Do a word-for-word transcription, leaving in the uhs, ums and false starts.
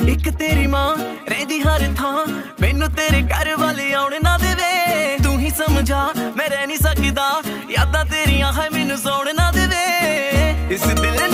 ਇੱਕ ਤੇਰੀ ਮਾਂ ਰਹਿੰਦੀ ਹਰ ਥਾਂ, ਮੈਨੂੰ ਤੇਰੇ ਘਰ ਵਾਲੇ ਆਉਣ ਨਾ ਦੇਵੇ। ਤੂੰ ਹੀ ਸਮਝਾ ਮੈਂ ਰਹਿ ਨਹੀਂ ਸਕਦਾ, ਯਾਦਾਂ ਤੇਰੀਆਂ ਹੈ ਮੈਨੂੰ ਸੌਣ ਨਾ ਦੇਵੇ। ਇਸ ਦਿਲ